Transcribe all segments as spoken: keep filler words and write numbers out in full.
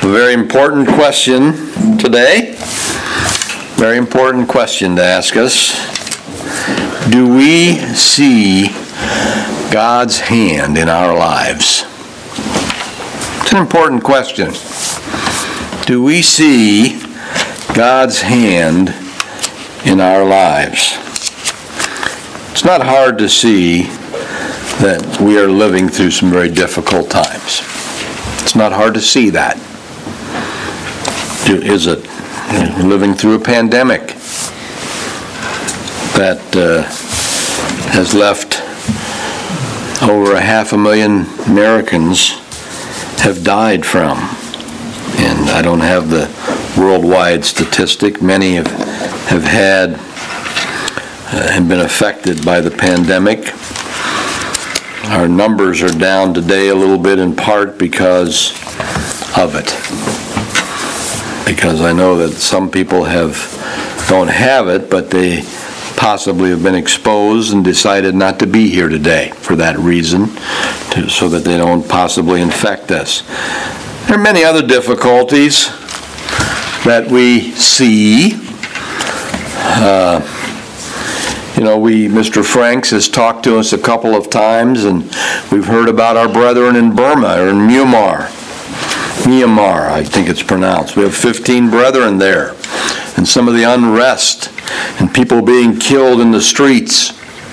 A very important question today. Very important question to ask us. Do we see God's hand in our lives? It's an important question. Do we see God's hand in our lives? It's not hard to see that we are living through some very difficult times. It's not hard to see that. Is it living through a pandemic that uh, has left over a half a million Americans have died from? And I don't have the worldwide statistic. Many have, have had uh, and been affected by the pandemic. Our numbers are down today a little bit in part because of it. Because I know that some people have don't have it, but they possibly have been exposed and decided not to be here today for that reason, to, so that they don't possibly infect us. There are many other difficulties that we see. Uh, you know, we Mister Franks has talked to us a couple of times, and we've heard about our brethren in Burma or in Myanmar. Myanmar, I think it's pronounced. We have fifteen brethren there, and some of the unrest and people being killed in the streets.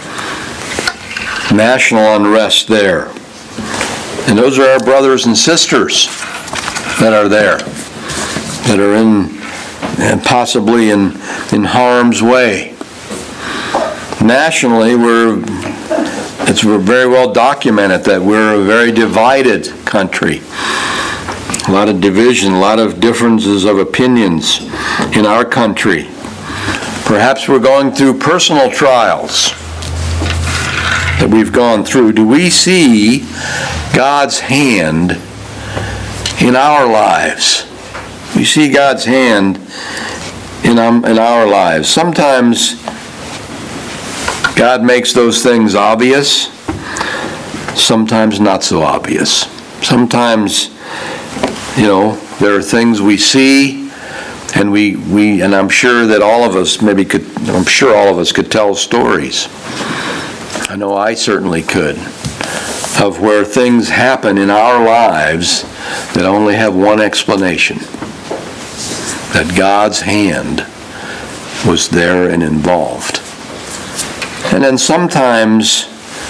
National unrest there. And those are our brothers and sisters that are there, that are in, and possibly in, in harm's way. Nationally, we're it's we're very well documented that we're a very divided country. A lot of division, a lot of differences of opinions in our country. Perhaps we're going through personal trials that we've gone through. Do we see God's hand in our lives? We see God's hand in, um, in our lives. Sometimes God makes those things obvious, sometimes not so obvious. Sometimes, you know, there are things we see, and we, we and I'm sure that all of us maybe could, I'm sure all of us could tell stories. I know I certainly could, of where things happen in our lives that only have one explanation: that God's hand was there and involved. And then sometimes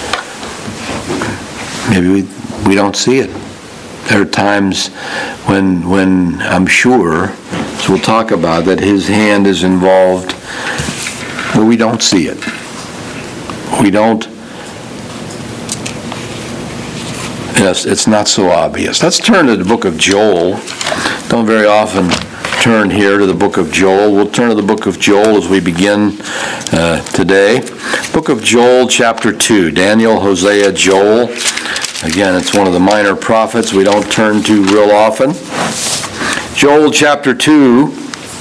maybe we, we don't see it. There are times when, when I'm sure, as we'll talk about, that His hand is involved where we don't see it. We don't, yes, it's not so obvious. Let's turn to the book of Joel. Don't very often turn here to the book of Joel. We'll turn to the book of Joel as we begin uh, today. Book of Joel, chapter two. Daniel, Hosea, Joel. Again, it's one of the minor prophets we don't turn to real often. Joel chapter two,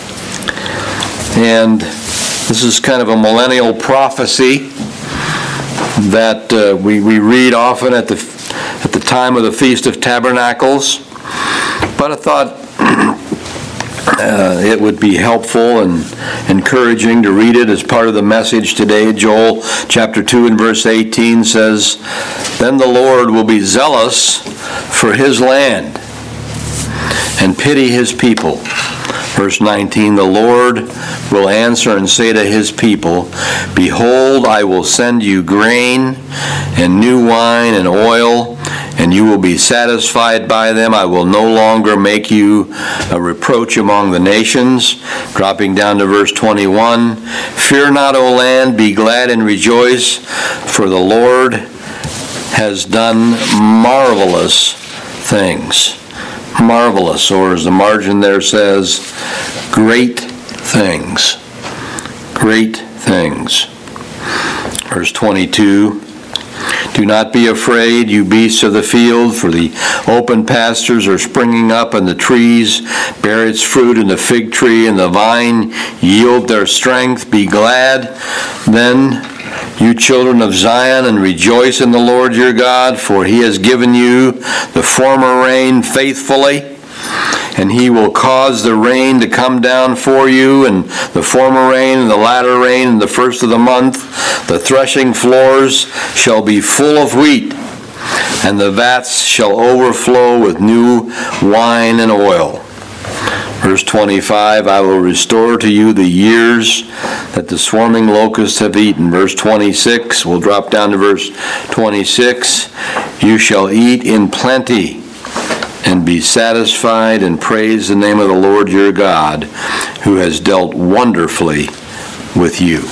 and this is kind of a millennial prophecy that uh, we, we read often at the at the time of the Feast of Tabernacles. But I thought uh, it would be helpful and encouraging to read it as part of the message today. Joel chapter two and verse eighteen says, "Then the Lord will be zealous for His land and pity His people." Verse nineteen, "The Lord will answer and say to His people, Behold, I will send you grain and new wine and oil, and you will be satisfied by them. I will no longer make you a reproach among the nations." Dropping down to verse twenty-one, "Fear not, O land, be glad and rejoice, for the Lord has done marvelous things." Marvelous, or as the margin there says, great things. Great things. Verse twenty-two, "Do not be afraid, you beasts of the field, for the open pastures are springing up, and the trees bear its fruit, and the fig tree and the vine yield their strength. Be glad then, you children of Zion, and rejoice in the Lord your God, for He has given you the former rain faithfully, And he will cause the rain to come down for you, and the former rain and the latter rain, and the first of the month. The threshing floors shall be full of wheat, and the vats shall overflow with new wine and oil. Verse twenty-five, I will restore to you the years that the swarming locusts have eaten. Verse twenty-six, we'll drop down to verse twenty-six. You shall eat in plenty and be satisfied, and praise the name of the Lord your God, who has dealt wonderfully with you.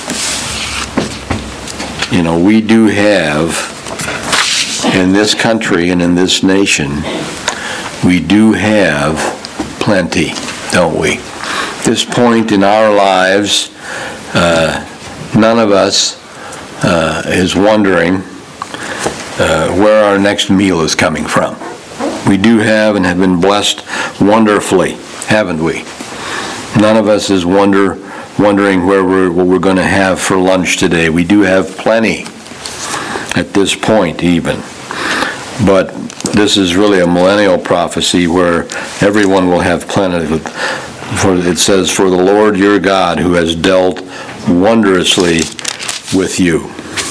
You know, we do have, in this country and in this nation, we do have plenty, don't we? At this point in our lives, uh, none of us uh, is wondering uh, where our next meal is coming from. We do have and have been blessed wonderfully, haven't we? None of us is wonder wondering where we're, what we're going to have for lunch today. We do have plenty at this point even. But this is really a millennial prophecy where everyone will have plenty. For it says, for the Lord your God who has dealt wondrously with you.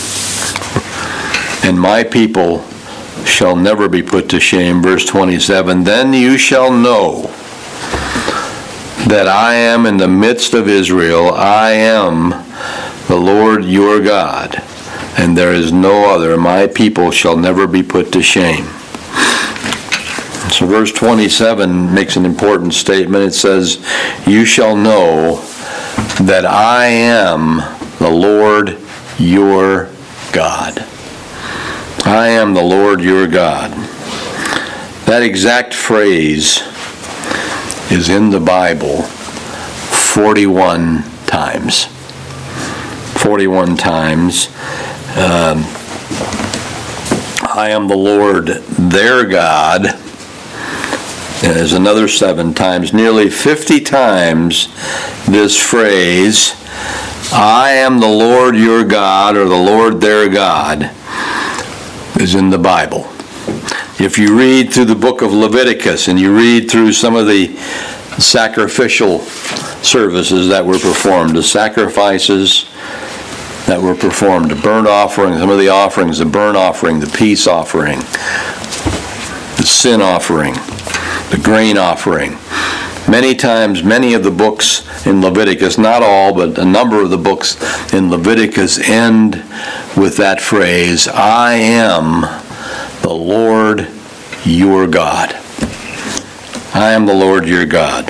And my people shall never be put to shame. Verse twenty-seven, then you shall know that I am in the midst of Israel. I am the Lord your God, and there is no other. My people shall never be put to shame. So verse twenty-seven makes an important statement. It says, you shall know that I am the Lord your God. I am the Lord your God. That exact phrase is in the Bible forty-one times. forty-one times. Um, I am the Lord their God. And there's another seven times. Nearly fifty times this phrase, I am the Lord your God, or the Lord their God, is in the Bible. If you read through the book of Leviticus and you read through some of the sacrificial services that were performed, the sacrifices that were performed, the burnt offering, some of the offerings, the burnt offering, the peace offering, the sin offering, the grain offering. Many times, many of the books in Leviticus, not all, but a number of the books in Leviticus end with that phrase, I am the Lord your God. I am the Lord your God.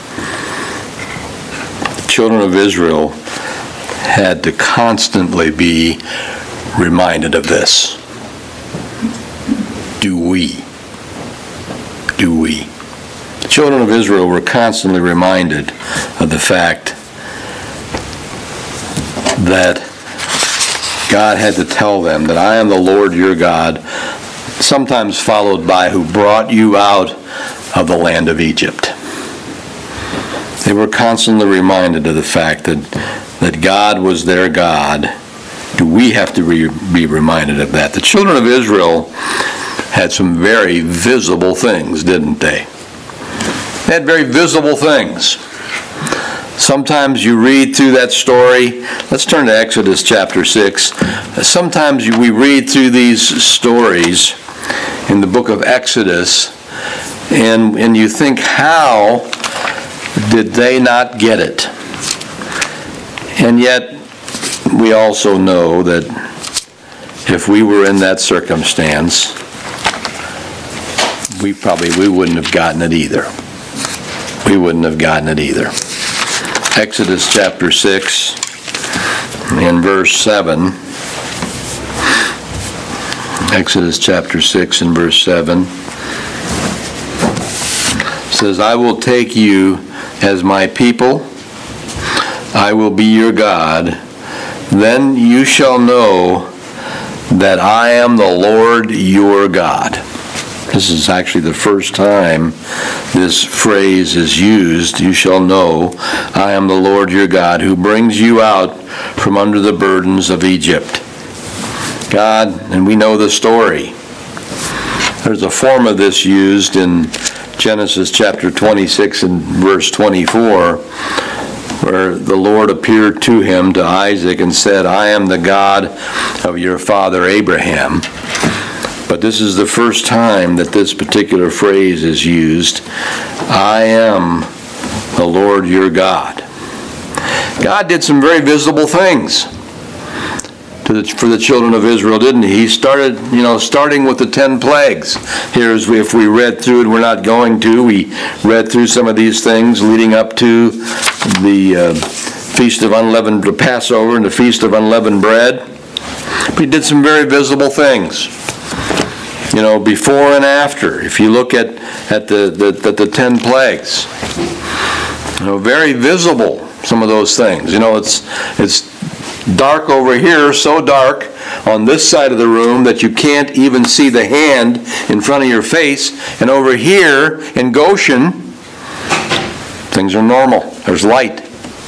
The children of Israel had to constantly be reminded of this. Do we? Do we? The children of Israel were constantly reminded of the fact that God had to tell them that I am the Lord your God, sometimes followed by who brought you out of the land of Egypt. They were constantly reminded of the fact that, that God was their God. Do we have to re- be reminded of that? The children of Israel had some very visible things, didn't they? They had very visible things. Sometimes you read through that story. Let's turn to Exodus chapter six. Sometimes we read through these stories in the book of Exodus, and, and you think, how did they not get it? And yet, we also know that if we were in that circumstance, we probably we wouldn't have gotten it either. We wouldn't have gotten it either. Exodus chapter six and verse seven. Exodus chapter six and verse seven says, I will take you as my people. I will be your God. Then you shall know that I am the Lord your God. This is actually the first time this phrase is used. You shall know I am the Lord your God who brings you out from under the burdens of Egypt. God, and we know the story. There's a form of this used in Genesis chapter twenty-six and verse twenty-four, where the Lord appeared to him, to Isaac, and said, I am the God of your father Abraham. But this is the first time that this particular phrase is used. I am the Lord your God. God did some very visible things to the, for the children of Israel, didn't he? He started, you know, starting with the ten plagues. Here's, if we read through it, we're not going to. We read through some of these things leading up to the uh, Feast of Unleavened, the Passover and the Feast of Unleavened Bread. But he did some very visible things. You know, before and after. If you look at, at the, the, the, the ten plagues, you know, very visible, some of those things. You know, it's it's dark over here, so dark on this side of the room that you can't even see the hand in front of your face. And over here in Goshen, things are normal. There's light.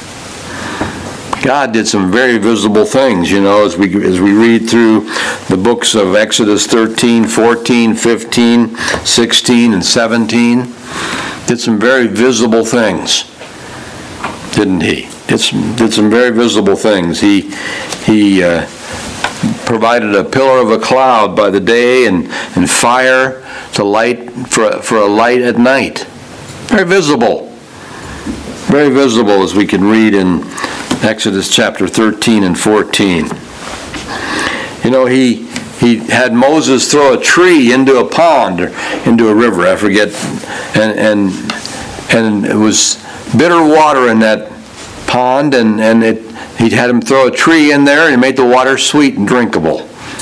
God did some very visible things, you know, as we as we read through the books of Exodus thirteen, fourteen, fifteen, sixteen, and seventeen. Did some very visible things, didn't he? Did some, did some very visible things. He he uh, provided a pillar of a cloud by the day and, and fire to light for for a light at night. Very visible. Very visible, as we can read in Exodus chapter thirteen and fourteen. You know, he he had Moses throw a tree into a pond or into a river, I forget, and and and it was bitter water in that pond, and, and it he had him throw a tree in there and it made the water sweet and drinkable.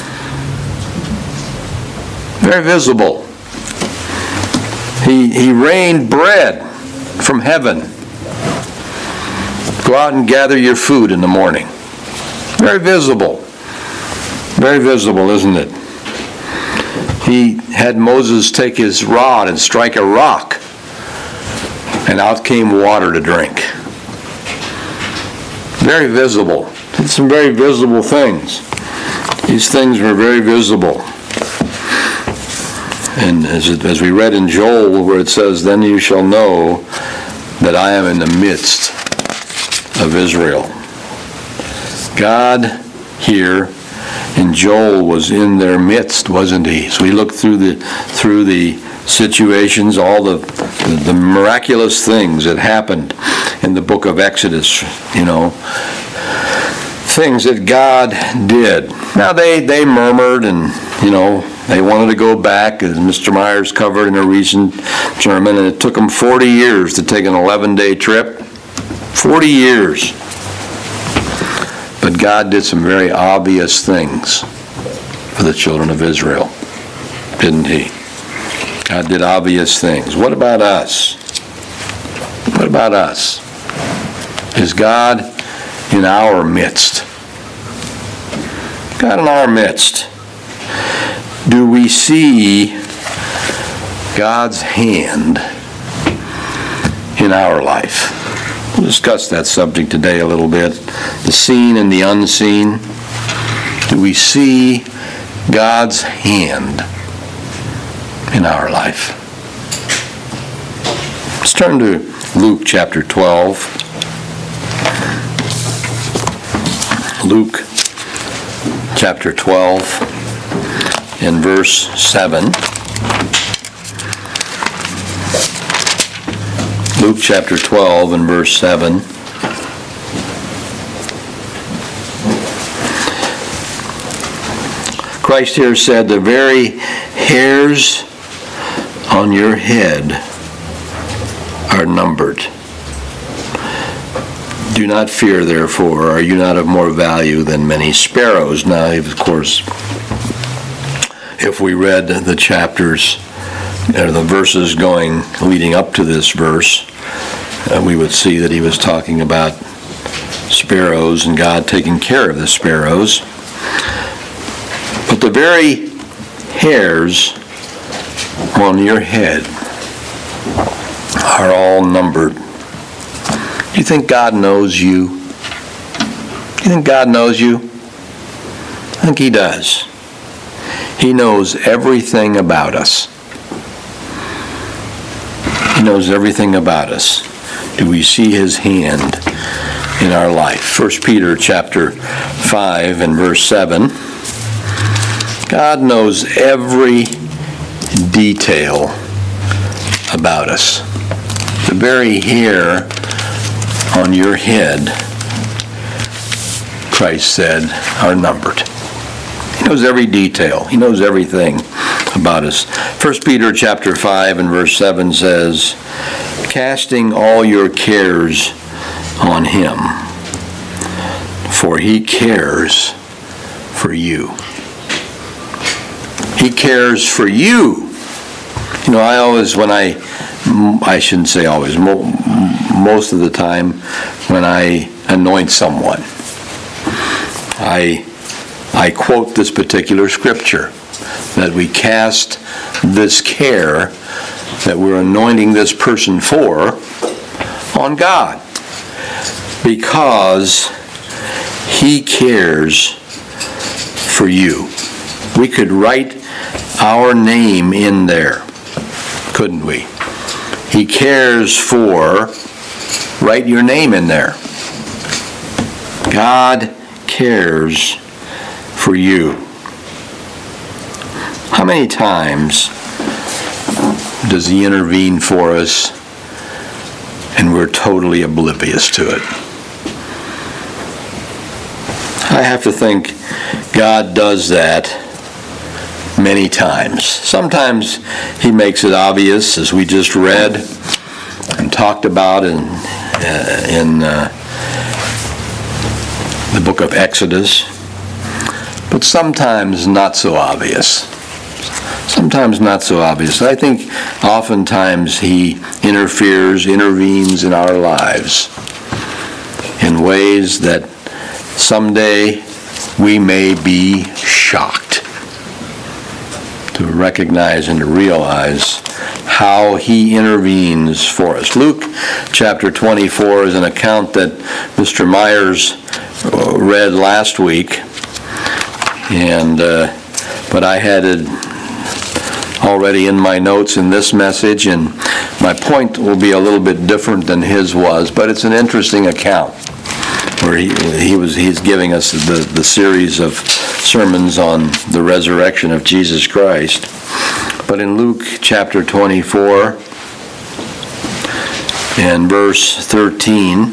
Very visible. He he rained bread from heaven. Go out and gather your food in the morning. Very visible. Very visible, isn't it? He had Moses take his rod and strike a rock, and out came water to drink. Very visible. Did some very visible things. These things were very visible. And as, it, as we read in Joel, where it says, then you shall know that I am in the midst of Israel. God here in Joel was in their midst, wasn't he? So we look through the through the situations, all the, the the miraculous things that happened in the book of Exodus, you know, things that God did. Now they they murmured and, you know, they wanted to go back, as Mister Myers covered in a recent sermon, and it took them forty years to take an eleven-day trip. forty years. But God did some very obvious things for the children of Israel, didn't he? God did obvious things. What about us? What about us? Is God in our midst? God in our midst. Do we see God's hand in our life? We'll discuss that subject today a little bit. The seen and the unseen. Do we see God's hand in our life? Let's turn to Luke chapter twelve. Luke chapter twelve and verse seven. Luke chapter twelve and verse seven. Christ here said, the very hairs on your head are numbered. Do not fear, therefore, are you not of more value than many sparrows? Now, of course, if we read the chapters, or the verses going, leading up to this verse, uh, we would see that he was talking about sparrows and God taking care of the sparrows. But the very hairs on your head are all numbered. Do you think God knows you? Do you think God knows you? I think he does. He knows everything about us. He knows everything about us. Do we see his hand in our life? First Peter chapter five and verse seven. God knows every detail about us. The very hair on your head, Christ said, are numbered. He knows every detail. He knows everything about us. First Peter chapter five and verse seven says, casting all your cares on him, for he cares for you. He cares for you. You know, I always, when I, I shouldn't say always, mo- most of the time when I anoint someone, I, I quote this particular scripture, that we cast this care that we're anointing this person for on God, because he cares for you. We could write our name in there, couldn't we? He cares for, write your name in there. God cares for you. How many times does he intervene for us and we're totally oblivious to it? I have to think God does that many times. Sometimes he makes it obvious, as we just read and talked about in, uh, in uh, the book of Exodus, but sometimes not so obvious. Sometimes not so obvious. I think oftentimes he interferes, intervenes in our lives in ways that someday we may be shocked to recognize and to realize how he intervenes for us. Luke chapter twenty-four is an account that Mister Myers read last week, and uh, but I had it already in my notes in this message, and my point will be a little bit different than his was, but it's an interesting account where he, he was he's giving us the, the series of sermons on the resurrection of Jesus Christ. But in Luke chapter twenty-four and verse thirteen,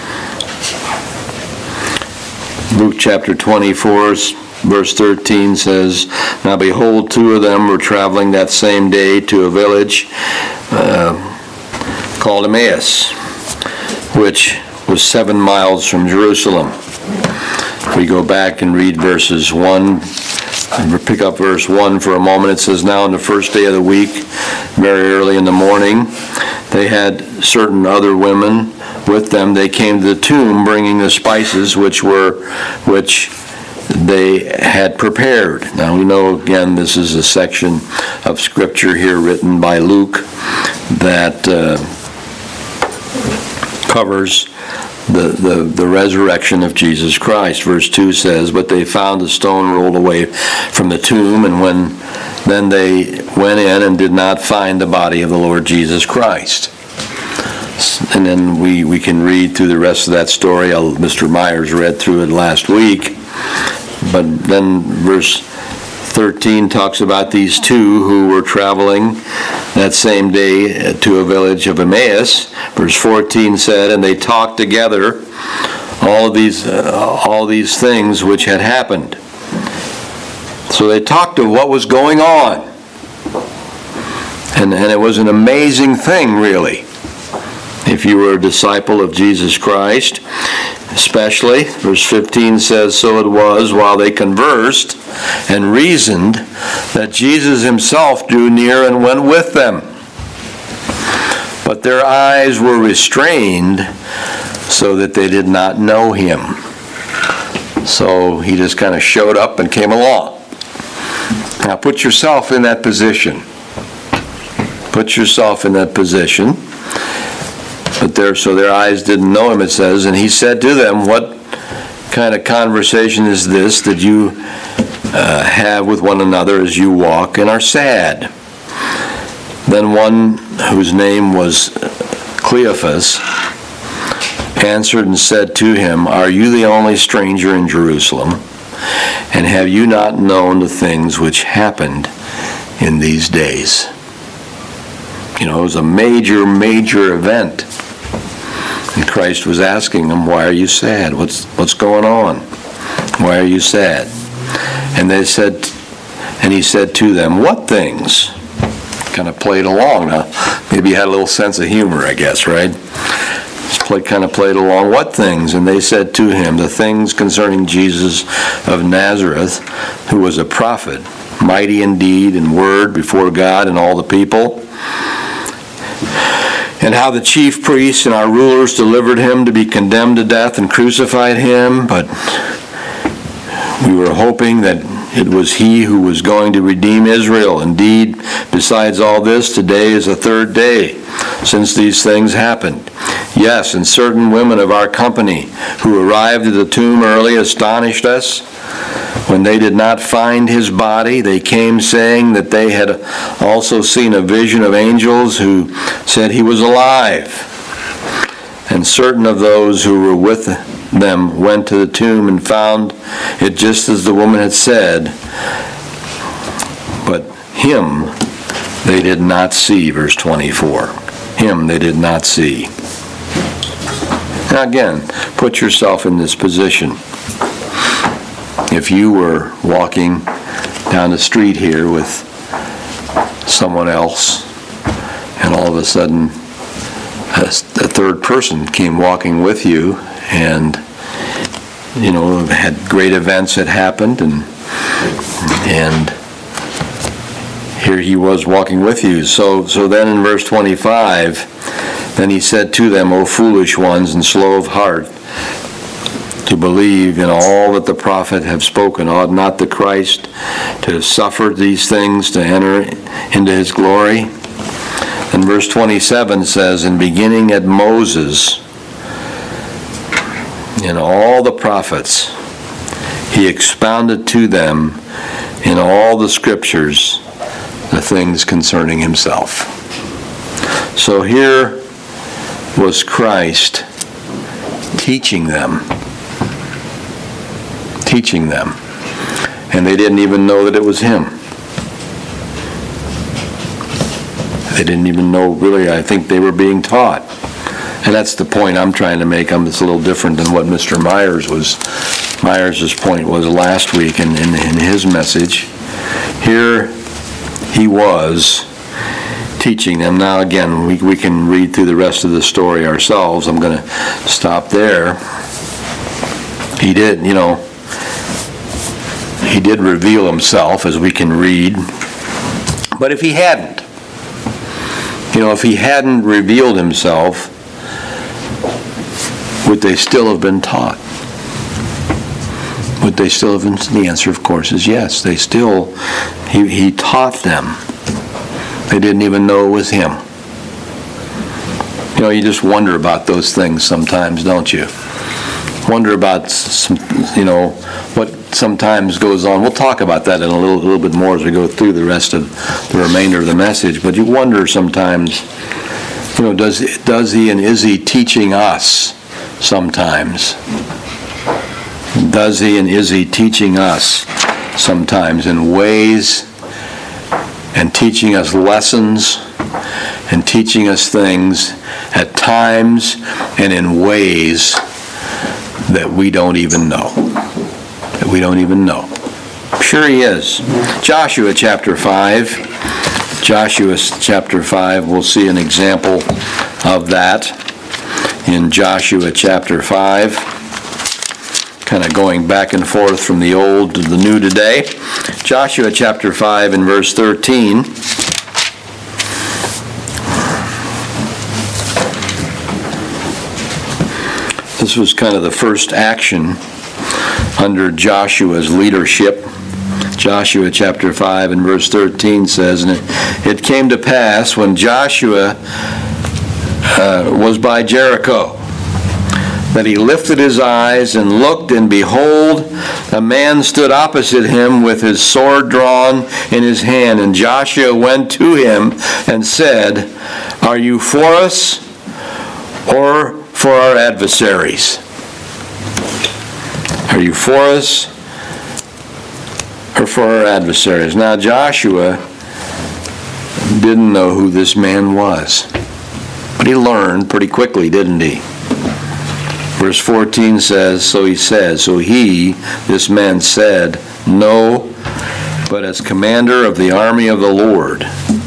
Luke chapter twenty-four verse thirteen says, now behold, two of them were traveling that same day to a village uh, called Emmaus, which was seven miles from Jerusalem. If we go back and read verses one, pick up verse one for a moment, it says, now on the first day of the week, very early in the morning, they had certain other women with them. They came to the tomb bringing the spices which were, which they had prepared. Now we know, again, this is a section of scripture here written by Luke that uh, covers the, the, the resurrection of Jesus Christ. Verse two says, but they found the stone rolled away from the tomb, and when then they went in and did not find the body of the Lord Jesus Christ. And then we, we can read through the rest of that story. Mister Myers read through it last week. But then verse thirteen talks about these two who were traveling that same day to a village of Emmaus. Verse fourteen said, and they talked together all these uh, all these things which had happened. So they talked of what was going on. And, and it was an amazing thing, really. If you were a disciple of Jesus Christ, especially, verse fifteen says, so it was while they conversed and reasoned that Jesus himself drew near and went with them. But their eyes were restrained so that they did not know him. So he just kind of showed up and came along. Now put yourself in that position. Put yourself in that position. But there, so their eyes didn't know him, it says, and he said to them, what kind of conversation is this that you uh, have with one another as you walk and are sad? Then one whose name was Cleophas answered and said to him, "Are you the only stranger in Jerusalem? And have you not known the things which happened in these days?" You know, it was a major, major event. And Christ was asking them, "Why are you sad? What's what's going on? Why are you sad?" And they said, and he said to them, "What things?" Kind of played along. Now, maybe he had a little sense of humor, I guess, right? Just played, kind of played along. "What things?" And they said to him, "The things concerning Jesus of Nazareth, who was a prophet, mighty in deed and word before God and all the people, and how the chief priests and our rulers delivered him to be condemned to death and crucified him. But we were hoping that it was he who was going to redeem Israel. Indeed, besides all this, today is the third day since these things happened. Yes, and certain women of our company who arrived at the tomb early astonished us. When they did not find his body, they came saying that they had also seen a vision of angels who said he was alive. And certain of those who were with them went to the tomb and found it just as the woman had said, but him they did not see." Verse twenty-four. Him they did not see. Now again, put yourself in this position. If you were walking down the street here with someone else, and all of a sudden a, a third person came walking with you, and you know had great events that happened, and and here he was walking with you. So so then in verse twenty-five, then he said to them, "O foolish ones and slow of heart, to believe in all that the prophet have spoken. Ought not the Christ to have suffered these things to enter into his glory?" And verse twenty-seven says, "And beginning at Moses and all the prophets, he expounded to them in all the scriptures the things concerning himself." So here was Christ teaching them. Teaching them. And they didn't even know that it was him. They didn't even know, really, I think they were being taught. And that's the point I'm trying to make. I'm, it's a little different than what Mister Myers was. Myers' point was last week in, in, in his message. Here he was teaching them. Now again, we, we can read through the rest of the story ourselves. I'm going to stop there. He did, you know, he did reveal himself, as we can read. But if he hadn't, you know, if he hadn't revealed himself, would they still have been taught? Would they still have been? The answer, of course, is yes. They still, he, he taught them. They didn't even know it was him. You know, you just wonder about those things sometimes, don't you? Wonder about some, you know, what sometimes goes on. We'll talk about that in a little, little bit more as we go through the rest of the remainder of the message. But you wonder sometimes, you know, does does he and is he teaching us sometimes? Does he and is he teaching us sometimes in ways and teaching us lessons and teaching us things at times and in ways that we don't even know. That we don't even know. Sure he is. Joshua chapter five. Joshua chapter five, we'll see an example of that in Joshua chapter five. Kind of going back and forth from the old to the new today. Joshua chapter five and verse thirteen. This was kind of the first action under Joshua's leadership. Joshua chapter five and verse thirteen says, "And it, it came to pass when Joshua uh, was by Jericho, that he lifted his eyes and looked, and behold, a man stood opposite him with his sword drawn in his hand. And Joshua went to him and said, Are you for us or for our adversaries? Are you for us or for our adversaries? Now Joshua didn't know who this man was, but he learned pretty quickly, didn't he? Verse fourteen says, so he said, so he, this man said, No, but as commander of the army of the Lord,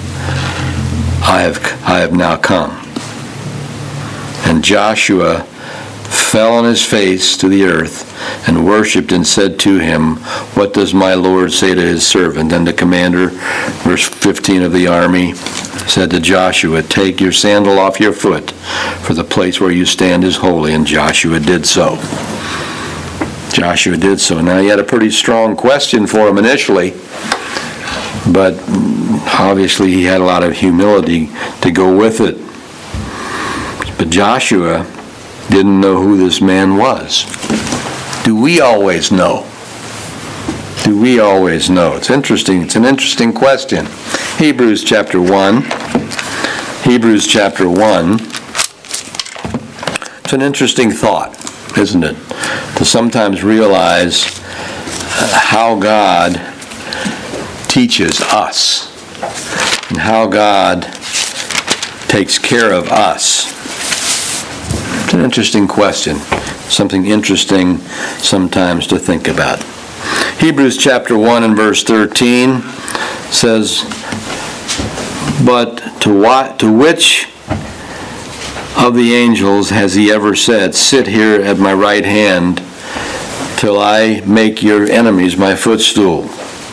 I have, I have now come. And Joshua fell on his face to the earth and worshipped and said to him, What does my Lord say to his servant? And the commander, verse fifteen of the army, said to Joshua, Take your sandal off your foot, for the place where you stand is holy. And Joshua did so. Joshua did so. Now he had a pretty strong question for him initially, but obviously he had a lot of humility to go with it. But Joshua didn't know who this man was. Do we always know? Do we always know? It's interesting. It's an interesting question. Hebrews chapter one. Hebrews chapter one. It's an interesting thought, isn't it? To sometimes realize how God teaches us and how God takes care of us. It's an interesting question. Something interesting sometimes to think about. Hebrews chapter one and verse thirteen says, But to what, to which of the angels has he ever said, Sit here at my right hand till I make your enemies my footstool?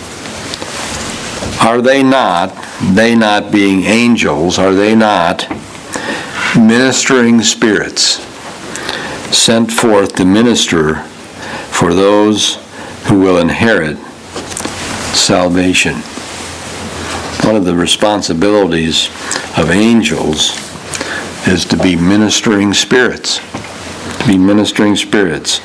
Are they not, they not being angels, are they not ministering spirits sent forth to minister for those who will inherit salvation? One of the responsibilities of angels is to be ministering spirits. To be ministering spirits.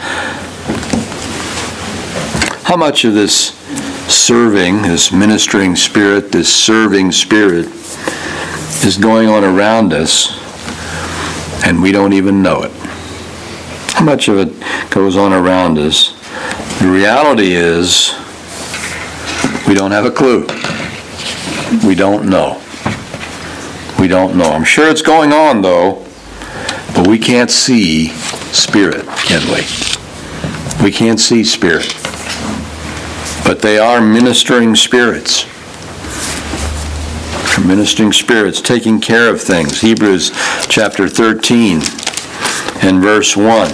How much of this serving, this ministering spirit, this serving spirit is going on around us and we don't even know it? How much of it goes on around us? The reality is we don't have a clue. We don't know. We don't know. I'm sure it's going on, though, but we can't see spirit, can we? We can't see spirit. But they are ministering spirits. Ministering spirits, taking care of things. Hebrews chapter thirteen and verse one.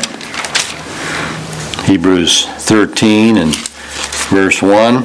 Hebrews thirteen and verse one.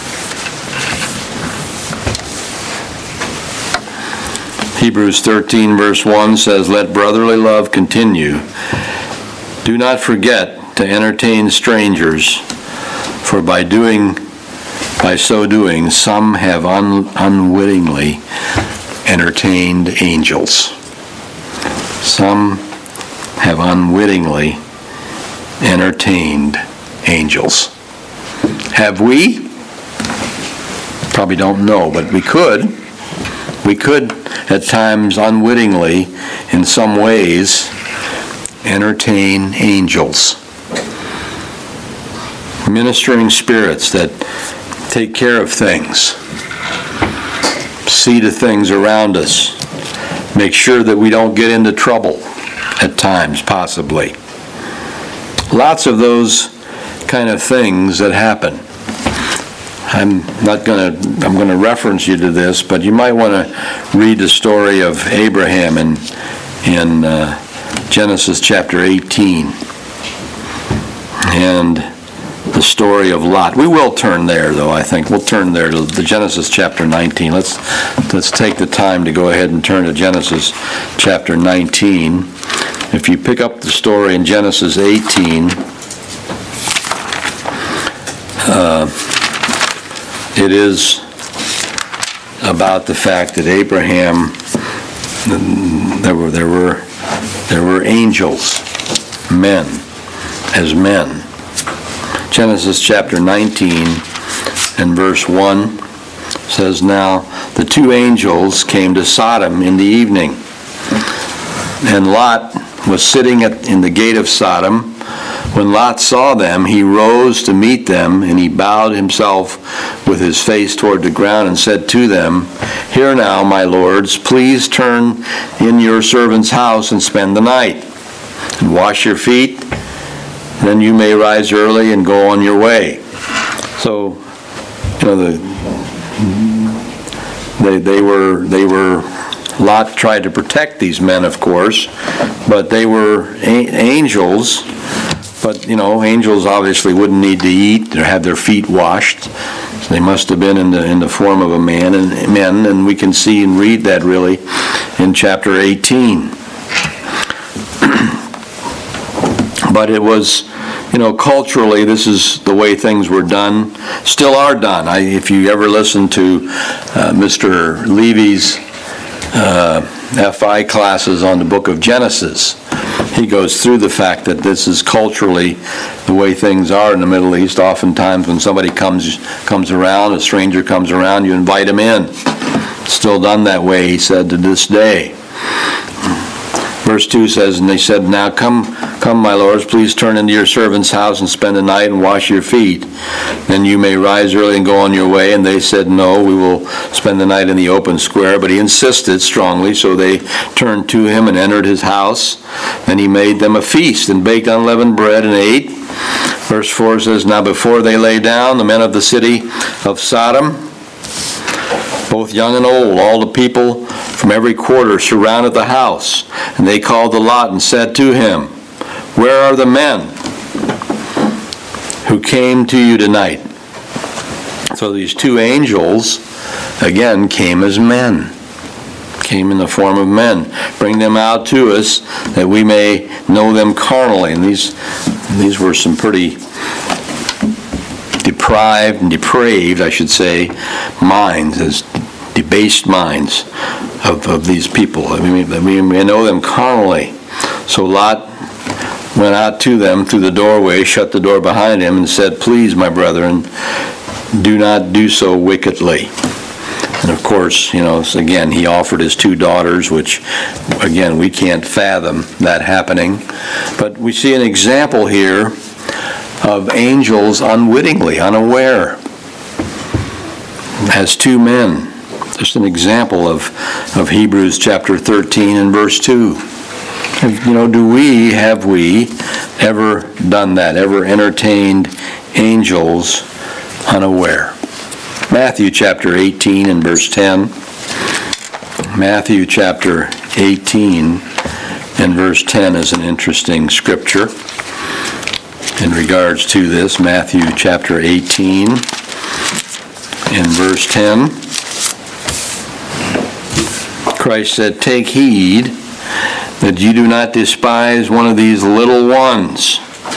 Hebrews thirteen verse one says, Let brotherly love continue. Do not forget to entertain strangers, for by doing, by so doing, some have un, unwittingly entertained angels. Some have unwittingly entertained angels. Have we? Probably don't know, but we could. We could at times unwittingly, in some ways, entertain angels. Ministering spirits that take care of things, see to things around us, make sure that we don't get into trouble at times, possibly. Lots of those kind of things that happen. I'm not going to, I'm going to reference you to this, but you might want to read the story of Abraham in, in uh, Genesis chapter eighteen. And the story of Lot. We will turn there, though, I think. We'll turn there to the Genesis chapter nineteen. Let's, let's take the time to go ahead and turn to Genesis chapter nineteen. If you pick up the story in Genesis eighteen, uh, it is about the fact that Abraham, there were there were there were angels men, as men. Genesis chapter nineteen and verse one says, "Now the two angels came to Sodom in the evening, and Lot was sitting at, in the gate of Sodom. When Lot saw them, he rose to meet them, and he bowed himself with his face toward the ground and said to them, 'Hear now, my lords, please turn in your servant's house and spend the night, and wash your feet. Then you may rise early and go on your way.'" So, you know, the, they they were they were. Lot tried to protect these men, of course, but they were a- angels. But, you know, angels obviously wouldn't need to eat or have their feet washed. So they must have been in the in the form of a man and men, and we can see and read that really in chapter eighteen. But it was, you know, culturally, this is the way things were done, still are done. I, if you ever listen to uh, Mister Levy's uh, F I classes on the book of Genesis, he goes through the fact that this is culturally the way things are in the Middle East. Oftentimes when somebody comes comes around, a stranger comes around, you invite him in. It's still done that way, he said, to this day. Verse two says, "And they said, 'Now come, come, my lords, please turn into your servant's house and spend the night and wash your feet. Then you may rise early and go on your way.' And they said, 'No, we will spend the night in the open square.' But he insisted strongly, so they turned to him and entered his house. And he made them a feast and baked unleavened bread and ate." Verse four says, "Now before they lay down, the men of the city of Sodom, both young and old, all the people from every quarter, surrounded the house. And they called to Lot and said to him, 'Where are the men who came to you tonight?'" So these two angels, again, came as men, came in the form of men. "Bring them out to us, that we may know them carnally." And these, these were some pretty deprived and depraved, I should say, minds, as debased minds of, of these people. I mean, we may know them carnally. So Lot went out to them through the doorway, shut the door behind him, and said, "Please, my brethren, do not do so wickedly." And of course, you know, again, he offered his two daughters, which, again, we can't fathom that happening. But we see an example here of angels unwittingly, unaware, as two men. Just an example of, of Hebrews chapter thirteen and verse two. You know, do we, have we ever done that, ever entertained angels unaware? Matthew chapter eighteen and verse ten. Matthew chapter eighteen and verse ten is an interesting scripture in regards to this. Matthew chapter eighteen and verse ten. Christ said, "Take heed that you do not despise one of these little ones."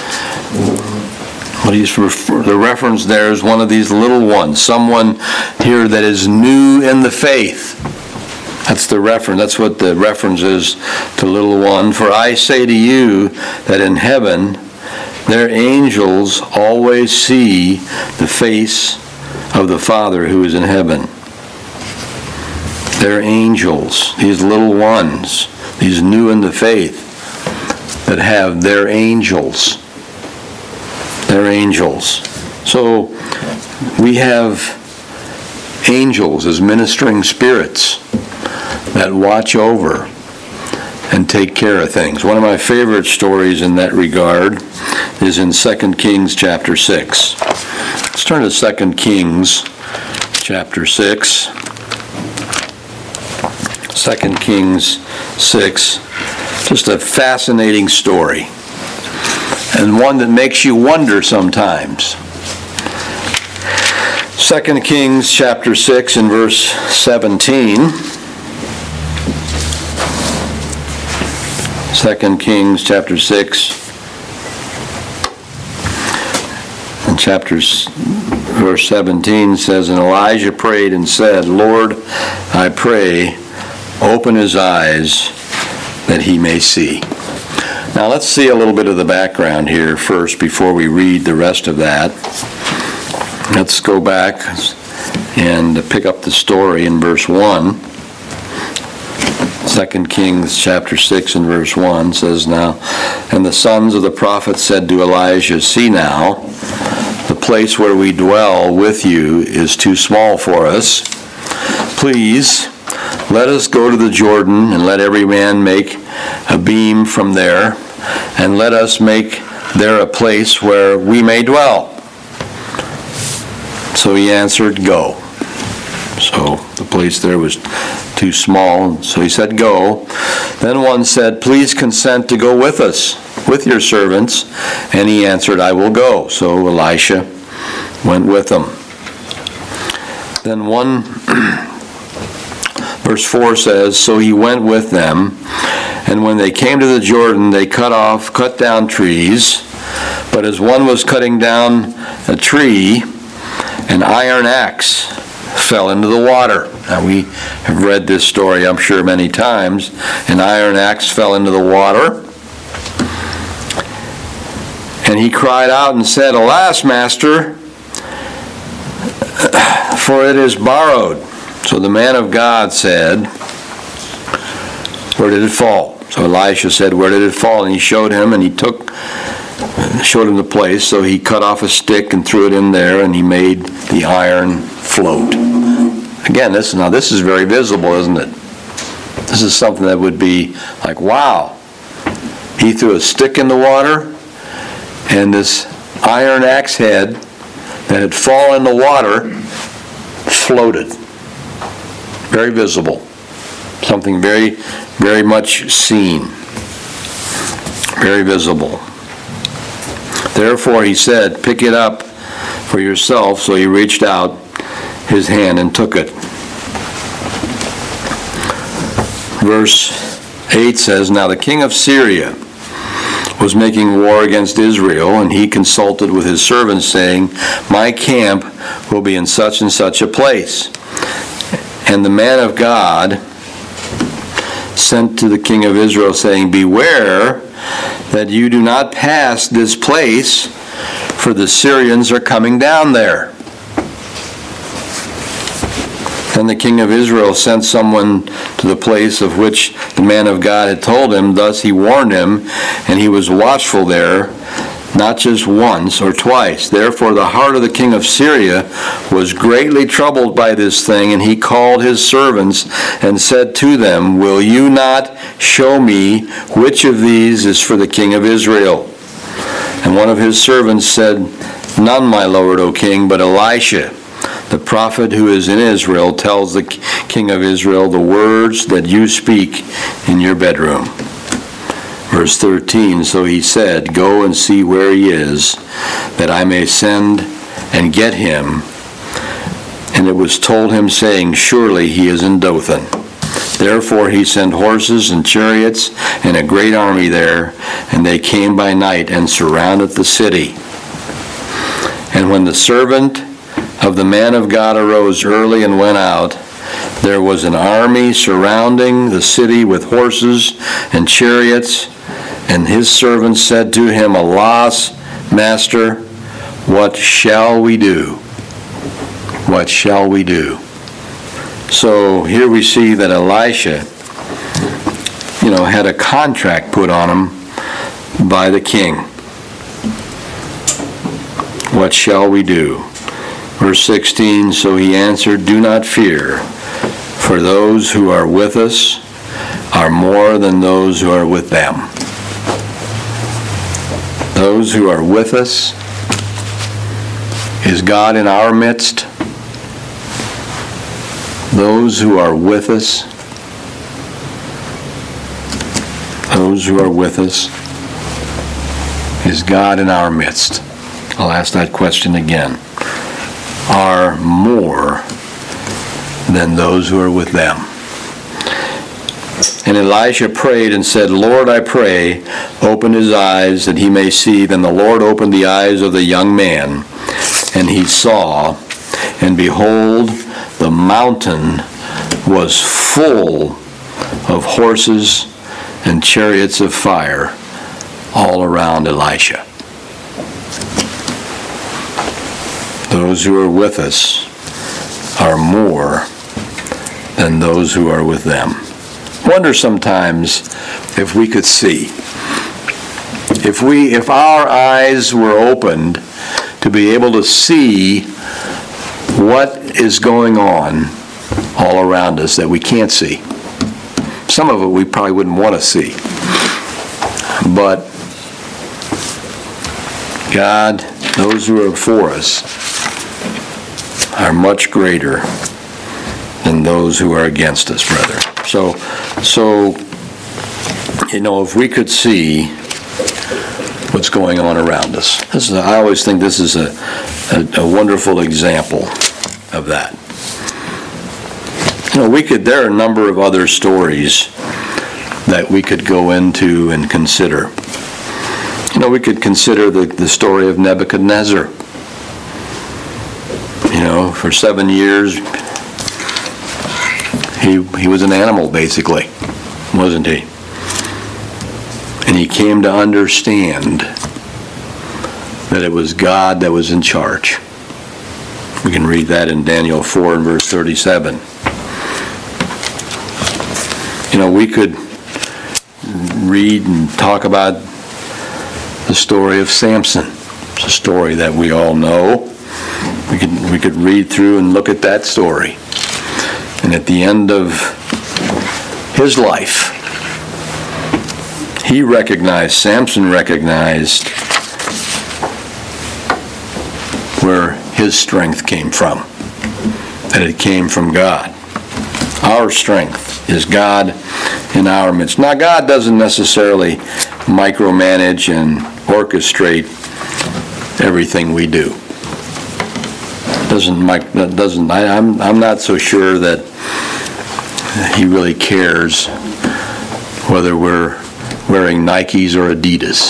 What he's refer- the reference there is one of these little ones, someone here that is new in the faith. That's the reference. That's what the reference is to little one. "For I say to you that in heaven their angels always see the face of the Father who is in heaven." They're angels, these little ones, these new in the faith, that have their angels. They're angels. So we have angels as ministering spirits that watch over and take care of things. One of my favorite stories in that regard is in Second Kings chapter six. Let's turn to Second Kings chapter six. Second Kings six, just a fascinating story, and one that makes you wonder sometimes. Second Kings chapter six and verse seventeen. Second Kings chapter six and chapter verse seventeen says, "And Elijah prayed and said, 'Lord, I pray, open his eyes that he may see.'" Now let's see a little bit of the background here first before we read the rest of that. Let's go back and pick up the story in verse one. Second Kings chapter six and verse one says, "Now, and the sons of the prophets said to Elijah, See now, the place where we dwell with you is too small for us. Please, let us go to the Jordan, and let every man make a beam from there, and let us make there a place where we may dwell." So he answered, "Go." So the place there was too small, so he said, "Go." Then one said, "Please consent to go with us, with your servants." And he answered, "I will go." So Elisha went with them. Then one, verse four says, "So he went with them, and when they came to the Jordan, they cut off, cut down trees. But as one was cutting down a tree, an iron axe fell into the water." Now we have read this story, I'm sure, many times. An iron axe fell into the water. And he cried out and said, "Alas, master, for it is borrowed." So the man of God said, "Where did it fall?" So Elisha said, "Where did it fall?" And he showed him, and he took, showed him the place. So he cut off a stick and threw it in there, and he made the iron float. Again, this now this is very visible, isn't it? This is something that would be like, wow. He threw a stick in the water, and this iron axe head that had fallen in the water floated. Very visible. Something very, very much seen. Very visible. Therefore he said, "Pick it up for yourself." So he reached out his hand and took it. Verse eight says, "Now the king of Syria was making war against Israel, and he consulted with his servants, saying, My camp will be in such and such a place. And the man of God sent to the king of Israel, saying, Beware that you do not pass this place, for the Syrians are coming down there. Then the king of Israel sent someone to the place of which the man of God had told him. Thus he warned him, and he was watchful there, not just once or twice. Therefore the heart of the king of Syria was greatly troubled by this thing, and he called his servants and said to them, Will you not show me which of these is for the king of Israel? And one of his servants said, None, my lord, O king, but Elisha, the prophet who is in Israel, tells the king of Israel the words that you speak in your bedroom. Verse thirteen, So he said, Go and see where he is, that I may send and get him. And it was told him, saying, Surely he is in Dothan. Therefore he sent horses and chariots and a great army there, and they came by night and surrounded the city. And when the servant of the man of God arose early and went out, there was an army surrounding the city with horses and chariots. And his servants said to him, Alas, master, what shall we do? What shall we do? So here we see that Elisha, you know, had a contract put on him by the king. What shall we do? Verse sixteen, So he answered, Do not fear, for those who are with us are more than those who are with them. Those who are with us, is God in our midst? Those who are with us, those who are with us, is God in our midst? I'll ask that question again. Are more than those who are with them. And Elisha prayed and said, Lord, I pray, open his eyes that he may see. Then the Lord opened the eyes of the young man, and he saw, and behold, the mountain was full of horses and chariots of fire all around Elisha. Those who are with us are more than those who are with them. Wonder sometimes if we could see. If we, if our eyes were opened to be able to see what is going on all around us that we can't see. Some of it we probably wouldn't want to see. But God, those who are for us, are much greater than those who are against us, brother. So, so you know, if we could see what's going on around us. This is, I always think this is a, a, a wonderful example of that. You know, we could, there are a number of other stories that we could go into and consider. You know, we could consider the, the story of Nebuchadnezzar. You know, for seven years, he he was an animal, basically, wasn't he? And he came to understand that it was God that was in charge. We can read that in Daniel four and verse thirty-seven. You know, we could read and talk about the story of Samson. It's a story that we all know. We could we could read through and look at that story. And at the end of his life, he recognized, Samson recognized where his strength came from. That it came from God. Our strength is God in our midst. Now, God doesn't necessarily micromanage and orchestrate everything we do. Doesn't mic doesn't I, I'm I'm not so sure that he really cares whether we're wearing Nikes or Adidas.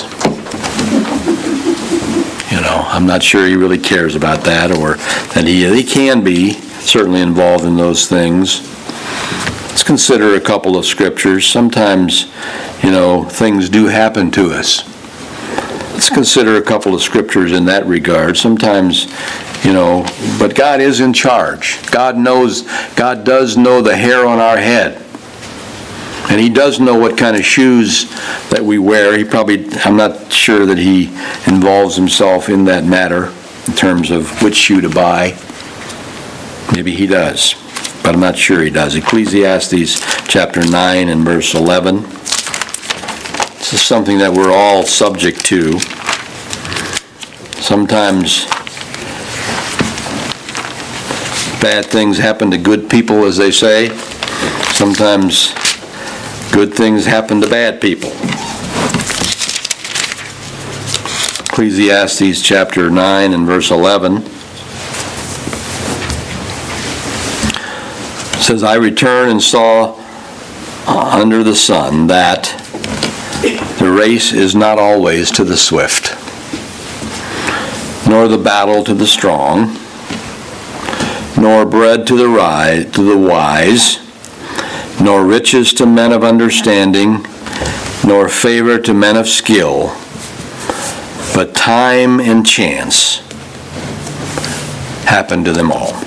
You know, I'm not sure he really cares about that, or that he he can be certainly involved in those things. Let's consider a couple of scriptures. Sometimes, you know, things do happen to us. Let's consider a couple of scriptures in that regard. Sometimes, you know, but God is in charge. God knows, God does know the hair on our head. And he does know what kind of shoes that we wear. He probably, I'm not sure that he involves himself in that matter in terms of which shoe to buy. Maybe he does, but I'm not sure he does. Ecclesiastes chapter nine and verse eleven. This is something that we're all subject to. Sometimes bad things happen to good people, as they say. Sometimes good things happen to bad people. Ecclesiastes chapter nine and verse eleven says, I returned and saw under the sun that the race is not always to the swift, nor the battle to the strong, nor bread to the ri- to the wise, nor riches to men of understanding, nor favor to men of skill, but time and chance happen to them all.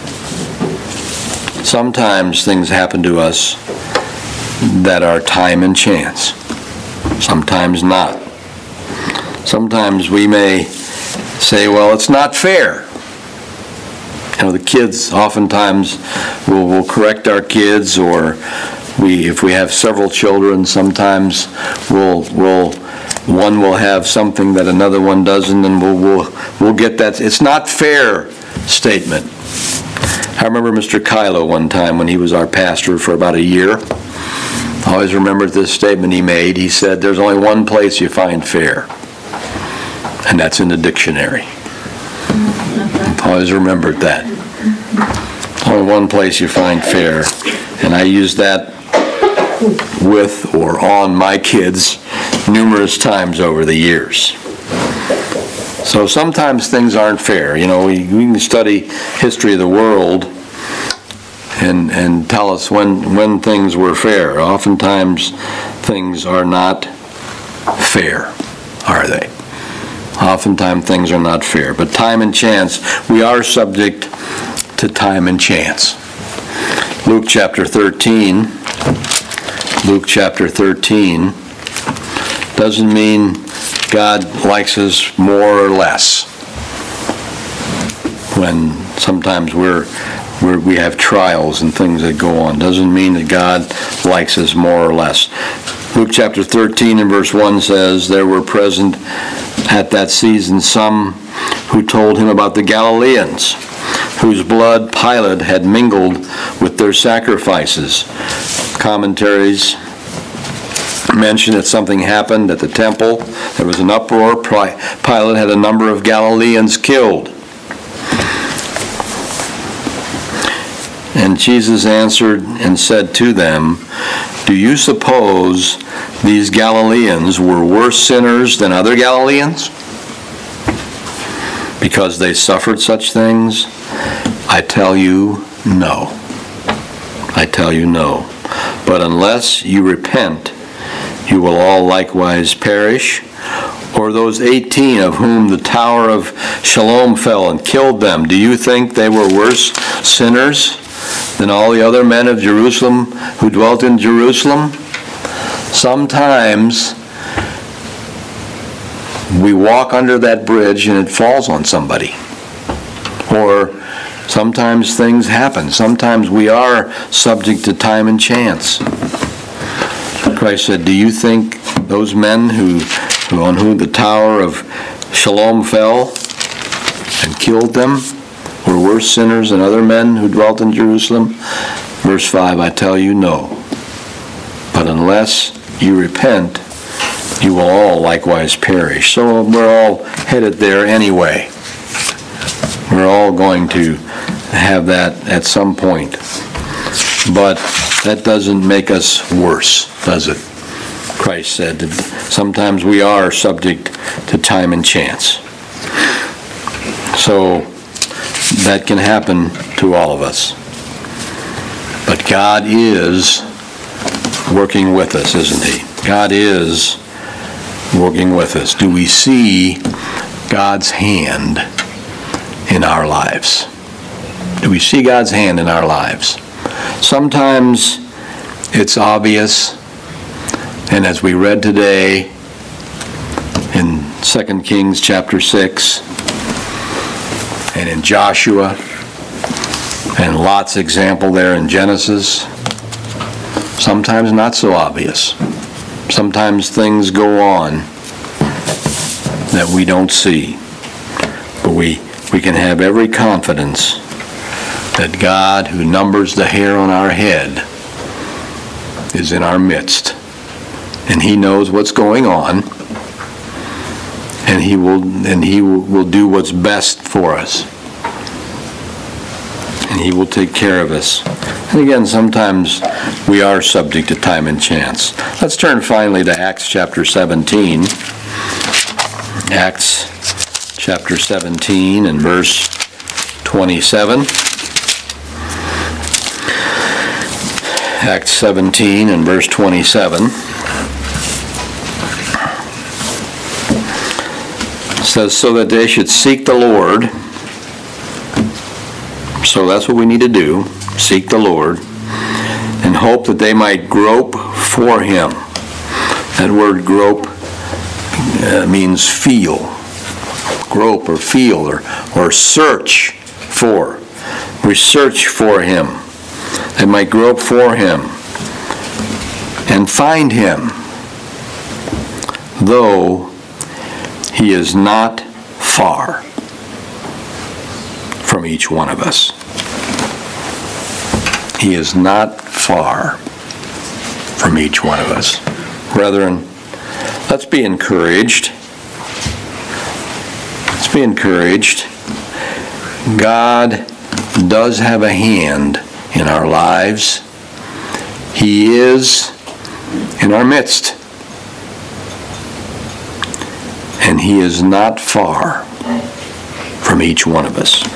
Sometimes things happen to us that are time and chance. Sometimes not. Sometimes we may say, well, it's not fair. You know, the kids oftentimes will will correct our kids, or we, if we have several children, sometimes we'll we'll one will have something that another one doesn't, and we'll we'll we'll get that it's not fair statement. I remember Mister Kylo one time when he was our pastor for about a year. I always remembered this statement he made. He said, there's only one place you find fair, and that's in the dictionary. I've always remembered that. Only one place you find fair. And I use that with or on my kids numerous times over the years. So sometimes things aren't fair. You know, we, we can study history of the world and and tell us when, when things were fair. Oftentimes things are not fair. are they? Oftentimes things are not fair. But time and chance, we are subject to time and chance. Luke chapter thirteen, Luke chapter thirteen doesn't mean God likes us more or less. When sometimes we're, we're we have trials and things that go on, doesn't mean that God likes us more or less. Luke chapter thirteen and verse one says, there were present at that season some who told him about the Galileans, whose blood Pilate had mingled with their sacrifices. Commentaries mention that something happened at the temple. There was an uproar. Pilate had a number of Galileans killed. And Jesus answered and said to them, do you suppose these Galileans were worse sinners than other Galileans because they suffered such things? I tell you, no. I tell you, no. But unless you repent, you will all likewise perish. Or those eighteen of whom the tower of Siloam fell and killed them, do you think they were worse sinners than all the other men of Jerusalem who dwelt in Jerusalem? Sometimes we walk under that bridge and it falls on somebody. Or sometimes things happen. Sometimes we are subject to time and chance. Christ said, do you think those men who, who on whom the tower of Siloam fell and killed them were worse sinners than other men who dwelt in Jerusalem? Verse five, I tell you, no. But unless you repent, you will all likewise perish. So we're all headed there anyway. We're all going to have that at some point. But that doesn't make us worse, does it? Christ said that sometimes we are subject to time and chance. So that can happen to all of us. But God is working with us, isn't He? God is working with us. Do we see God's hand in our lives? Do we see God's hand in our lives? Sometimes it's obvious, and as we read today in Second Kings chapter six, and in Joshua, and Lot's example there in Genesis, sometimes not so obvious. Sometimes things go on that we don't see. But we, we can have every confidence that God, who numbers the hair on our head, is in our midst. And He knows what's going on. And He will and He will, will do what's best for us. And He will take care of us. And again, sometimes we are subject to time and chance. Let's turn finally to Acts chapter seventeen. Acts chapter seventeen and verse twenty-seven. Acts seventeen and verse twenty-seven. Says, so that they should seek the Lord. So that's what we need to do, seek the Lord, and hope that they might grope for Him. That word grope uh, means feel. Grope or feel or, or search for. We search for Him. They might grope for Him and find Him, though He is not far from each one of us. He is not far from each one of us. Brethren, let's be encouraged. Let's be encouraged. God does have a hand in our lives. He is in our midst. And He is not far from each one of us.